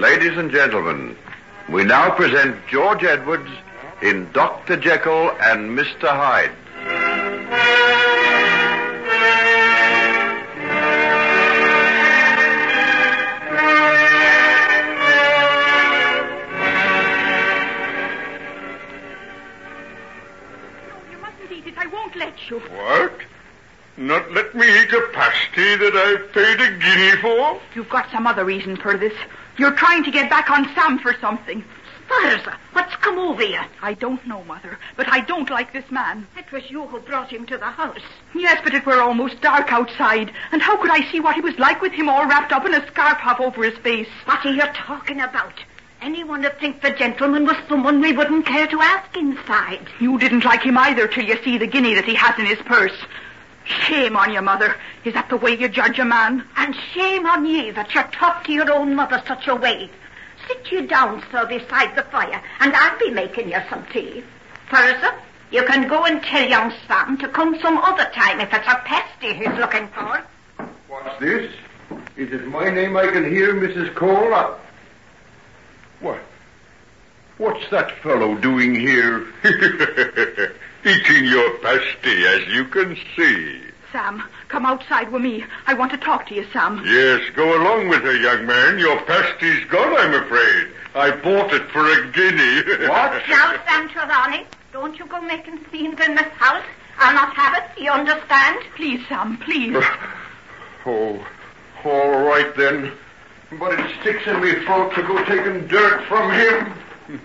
Ladies and gentlemen, we now present George Edwards in Dr. Jekyll and Mr. Hyde. You mustn't eat it. I won't let you. What? Not let me eat a pasty that I've paid a guinea for? You've got some other reason for this. You're trying to get back on Sam for something. Sparza, what's come over you? I don't know, Mother, but I don't like this man. It was you who brought him to the house. Yes, but it were almost dark outside, and how could I see what he was like with him all wrapped up in a scarf half over his face? What are you talking about? Anyone would think the gentleman was someone we wouldn't care to ask inside. You didn't like him either till you see the guinea that he has in his purse. Shame on you, Mother. Is that the way you judge a man? And shame on ye that you talk to your own mother such a way. Sit you down, sir, beside the fire, and I'll be making you some tea. Sparza, you can go and tell young Sam to come some other time if it's a pasty he's looking for. What's this? Is it my name I can hear, Mrs. Cole? What? What's that fellow doing here? Eating your pasty, as you can see. Sam, come outside with me. I want to talk to you, Sam. Yes, go along with her, young man. Your pasty's gone, I'm afraid. I bought it for a guinea. What? Now, Sam Trelawney, don't you go making scenes in this house. I'll not have it, you understand? Please, Sam, please. Oh, all right then. But it sticks in me throat to go taking dirt from him.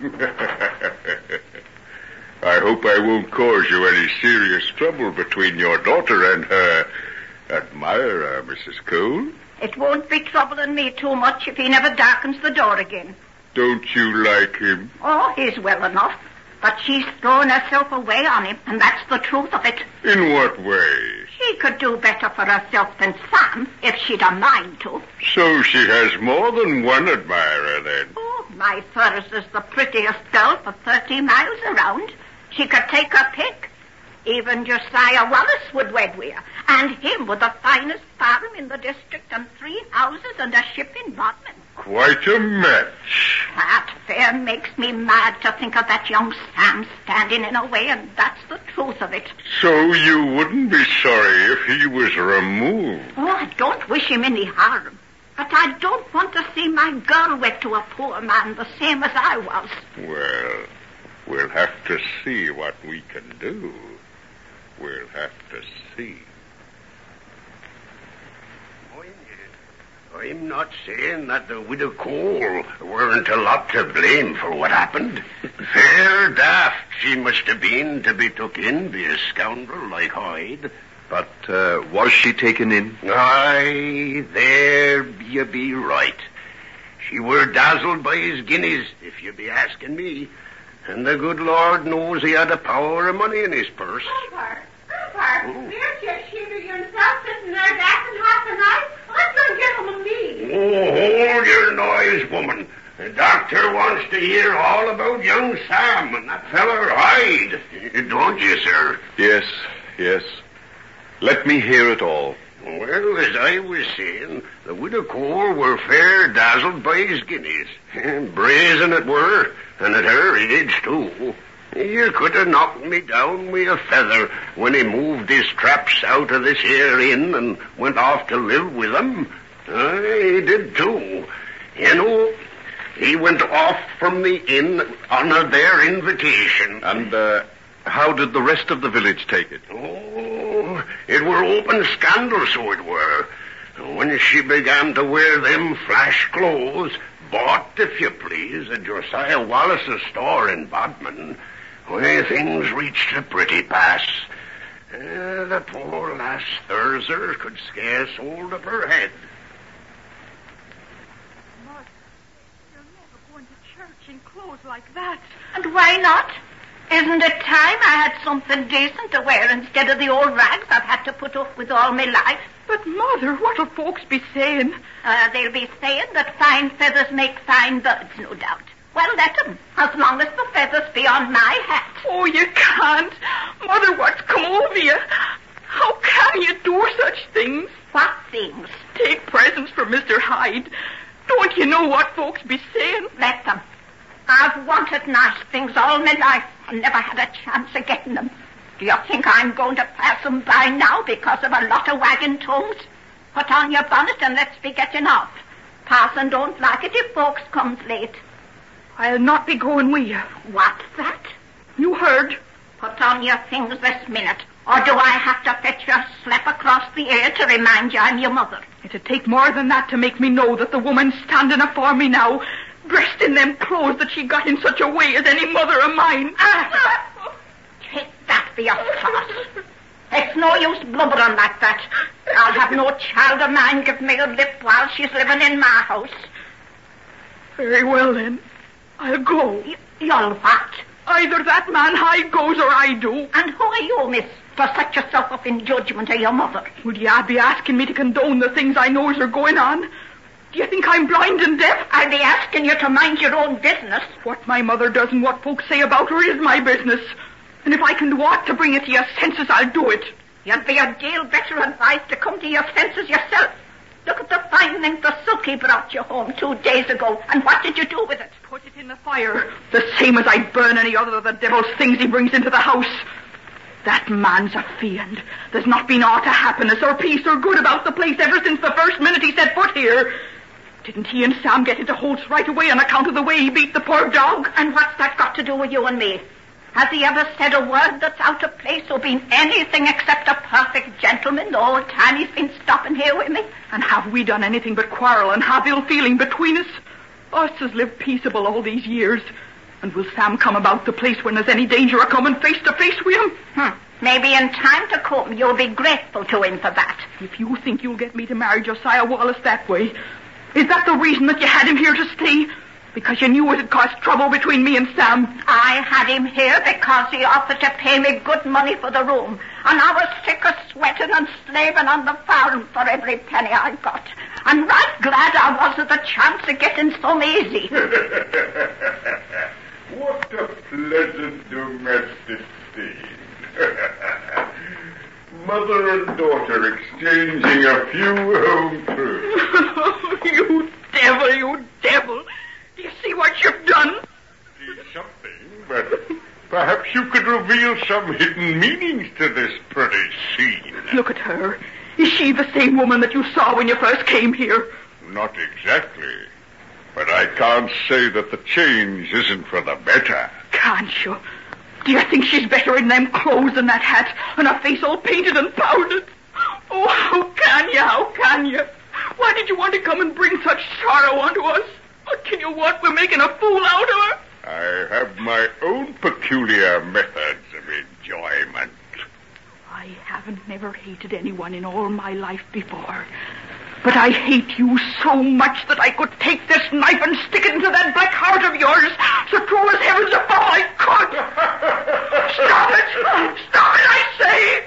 I hope I won't cause you any serious trouble between your daughter and her admirer, Mrs. Cole. It won't be troubling me too much if he never darkens the door again. Don't you like him? Oh, he's well enough. But she's thrown herself away on him, and that's the truth of it. In what way? She could do better for herself than Sam, if she'd a mind to. So she has more than one admirer, then? Oh, my Thurs is the prettiest girl for 30 miles around. She could take her pick. Even Josiah Wallace would wed with her, and him with the finest farm in the district and 3 houses and a ship in Bodmin. Quite a match. That fair makes me mad to think of that young Sam standing in her way, and that's the truth of it. So you wouldn't be sorry if he was removed? Oh, I don't wish him any harm. But I don't want to see my girl wed to a poor man the same as I was. Well, we'll have to see what we can do. We'll have to see. I'm not saying that the widow Cole weren't a lot to blame for what happened. Fair daft she must have been to be took in by a scoundrel like Hyde. But was she taken in? Aye, there you be right. She were dazzled by his guineas, if you be asking me. And the good Lord knows he had a power of money in his purse. Papa, where's your shooter yourself sitting there dancing half the night? Let some gentleman be. Oh, hold your noise, woman. The doctor wants to hear all about young Sam and that feller Hyde. Don't you, sir? Yes. Let me hear it all. Well, as I was saying, the widow Cole were fair dazzled by his guineas. Brazen it were, and at her age, too. You could have knocked me down with a feather when he moved his traps out of this here inn and went off to live with them. He did, too. You know, he went off from the inn on their invitation. And how did the rest of the village take it? Oh, it were open scandal, so it were. When she began to wear them flash clothes, bought, if you please, at Josiah Wallace's store in Bodmin, where things reached a pretty pass. The poor lass Thurzer could scarce hold up her head. Mother, you're never going to church in clothes like that. And why not? Isn't it time I had something decent to wear instead of the old rags I've had to put up with all my life? But, Mother, what'll folks be saying? They'll be saying that fine feathers make fine birds, no doubt. Well, let 'em, as long as the feathers be on my hat. Oh, you can't. Mother, what's come over you? How can you do such things? What things? Take presents for Mr. Hyde. Don't you know what folks be saying? Let them. I've wanted nice things all my life and never had a chance of getting them. Do you think I'm going to pass them by now because of a lot of wagon tongues? Put on your bonnet and let's be getting off. Parson don't like it if folks comes late. I'll not be going with you. What's that? You heard. Put on your things this minute, or do I have to fetch you a slap across the ear to remind you I'm your mother? It'd take more than that to make me know that the woman standing afore me now, dressed in them clothes that she got in such a way as any mother of mine. Take that for your farce. It's no use blubbering like that. I'll have no child of mine give me a lip while she's living in my house. Very well, then. I'll go. You'll what? Either that man Hyde goes or I do. And who are you, miss, to set yourself up in judgment of your mother? Would you be asking me to condone the things I knows are going on? Do you think I'm blind and deaf? I'll be asking you to mind your own business. What my mother does and what folks say about her is my business. And if I can do aught to bring you to your senses, I'll do it. You'd be a deal better advised to come to your senses yourself. Look at the fine length of silk he brought you home 2 days ago, and what did you do with it? Put it in the fire, the same as I'd burn any other of the devil's things he brings into the house. That man's a fiend. There's not been aught of happiness or peace or good about the place ever since the first minute he set foot here. Didn't he and Sam get into Holt's right away on account of the way he beat the poor dog? And what's that got to do with you and me? Has he ever said a word that's out of place or been anything except a perfect gentleman the whole time he's been stopping here with me? And have we done anything but quarrel and have ill feeling between us? Us has lived peaceable all these years. And will Sam come about the place when there's any danger of coming face to face with him? Maybe in time to come you'll be grateful to him for that. If you think you'll get me to marry Josiah Wallace that way, is that the reason that you had him here to stay? Because you knew it'd cause trouble between me and Sam? I had him here because he offered to pay me good money for the room. And I was sick of sweating and slaving on the farm for every penny I got. And right glad I was of the chance of getting some easy. What a pleasant domestic scene. Mother and daughter exchanging a few home truths. You devil, you devil. Do you see what you've done? See something, but perhaps you could reveal some hidden meanings to this pretty scene. Look at her. Is she the same woman that you saw when you first came here? Not exactly. But I can't say that the change isn't for the better. Can't you? Do you think she's better in them clothes and that hat and her face all painted and powdered? Oh, how can you? How can you? Why did you want to come and bring such sorrow onto us? What can you want? We're making a fool out of her. I have my own peculiar methods of enjoyment. I haven't never hated anyone in all my life before. But I hate you so much that I could take this knife and stick it into that black heart of yours, so true as heavens above I could. Stop it! Stop it, I say!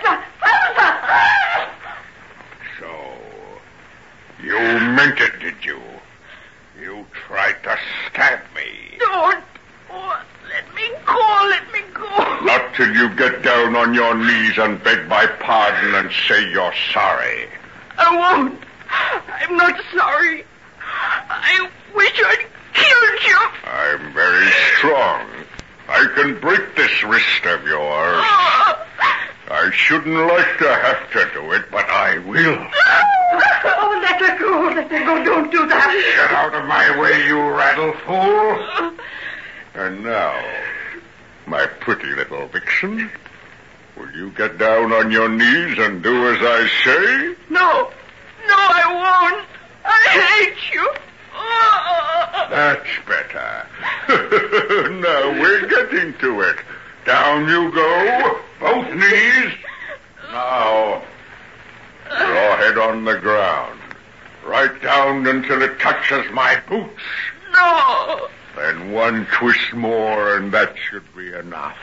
So, you meant it, did you? You tried to stab me. Don't. Oh, let me go, let me go. Not till you get down on your knees and beg my pardon and say you're sorry. I won't. I'm not sorry. I wish I'd killed you. I'm very strong. I can break this wrist of yours. I shouldn't like to have to do it, but I will. Oh, let her go. Let her go. Don't do that. Get out of my way, you rattle fool. And now, my pretty little vixen, will you get down on your knees and do as I say? No. No, I won't. I hate you. That's better. Now we're getting to it. Down you go, both knees. Now, your head on the ground. Right down until it touches my boots. No. Then one twist more and that should be enough.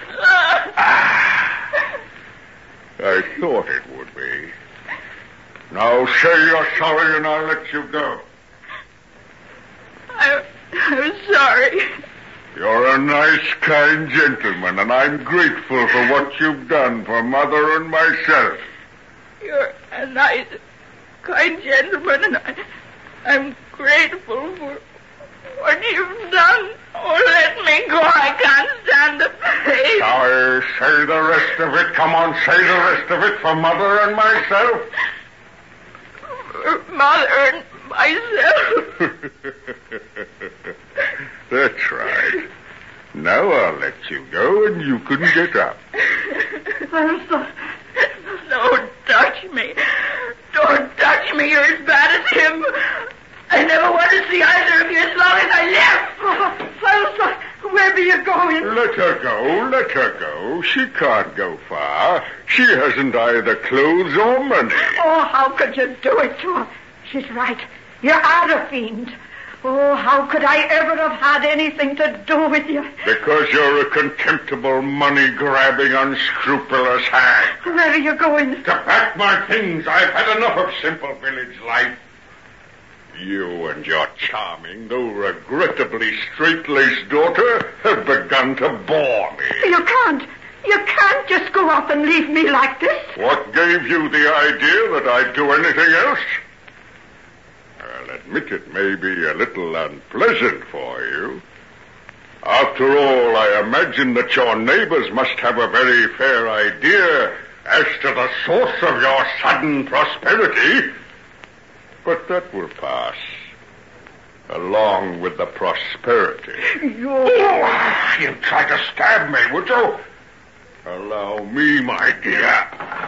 I thought it would be. Now say you're sorry and I'll let you go. I'm sorry. You're a nice, kind gentleman, and I'm grateful for what you've done for Mother and myself. You're a nice, kind gentleman, and I'm grateful for what you've done. Oh, let me go. I can't stand the pain. Say the rest of it. Come on, say the rest of it for Mother and myself. For Mother and myself. That's right. Now I'll let you go and you can get up. Elsa, don't touch me. Don't touch me. You're as bad as him. I never want to see either of you as long as I live. Oh, Elsa, where be you going? Let her go, let her go. She can't go far. She hasn't either clothes or money. Oh, how could you do it to her? She's right. You are a fiend. Oh, how could I ever have had anything to do with you? Because you're a contemptible, money-grabbing, unscrupulous hag. Where are you going? To pack my things. I've had enough of simple village life. You and your charming, though regrettably straight-laced daughter have begun to bore me. You can't just go off and leave me like this. What gave you the idea that I'd do anything else? I'll admit it may be a little unpleasant for you. After all, I imagine that your neighbors must have a very fair idea as to the source of your sudden prosperity. But that will pass, along with the prosperity. You'd try to stab me, would you? Allow me, my dear.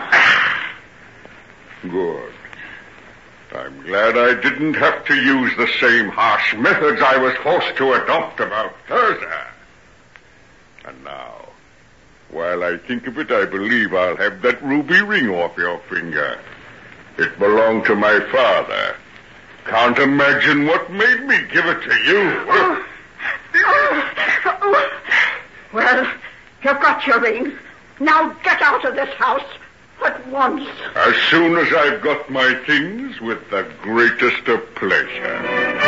Good. I'm glad I didn't have to use the same harsh methods I was forced to adopt about Tirzah. And now, while I think of it, I believe I'll have that ruby ring off your finger. It belonged to my father. Can't imagine what made me give it to you. Well, you've got your ring. Now get out of this house at once. As soon as I've got my things, with the greatest of pleasure.